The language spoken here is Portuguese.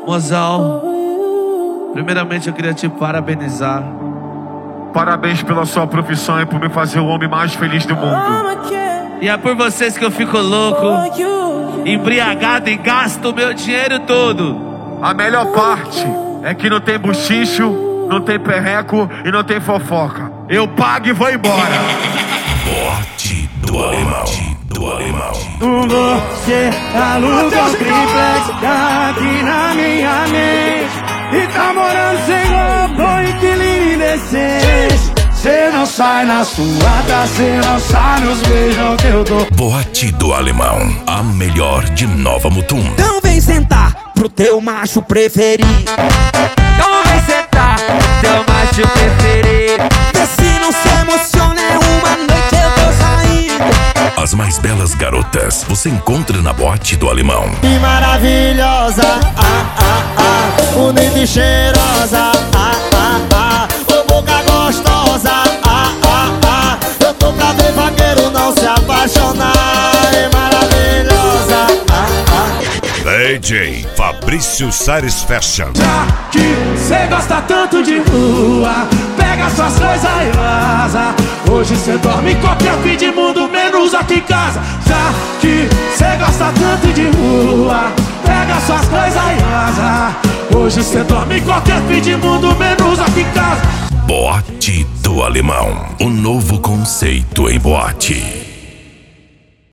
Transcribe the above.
Mozão, primeiramente eu queria te parabenizar. Parabéns pela sua profissão e por me fazer o homem mais feliz do mundo. E é por vocês que eu fico louco, embriagado e gasto o meu dinheiro todo. A melhor parte é que não tem buchicho, não tem perreco e não tem fofoca. Eu pago e vou embora. Boate do Alemão. Você aluga um triplex aqui na minha mente e tá morando sem roupa, inquilino indecente. Cê não sai na suada, cê não sai nos beijos que eu dou. Boate do Alemão, a melhor de Nova Mutum. Então vem sentar pro teu macho preferido. Então vem sentar pro teu macho preferido. Vê se não se emociona, é uma noite eu tô saindo. As mais belas garotas você encontra na Boate do Alemão. Que maravilhosa, bonita e cheirosa, ô boca gostosa, eu tô pra ver vaqueiro não se apaixonar. É maravilhosa, DJ Fabrício Sares Fashion. Já que cê gosta tanto de rua, pega suas coisas e vaza. Hoje cê dorme em qualquer fim de mundo, menos aqui em casa. Já que cê gosta tanto de rua, pega suas coisas e vaza. Hoje cê dorme em qualquer fim de mundo, menos aqui em casa. Boate do Alemão, um novo conceito em boate.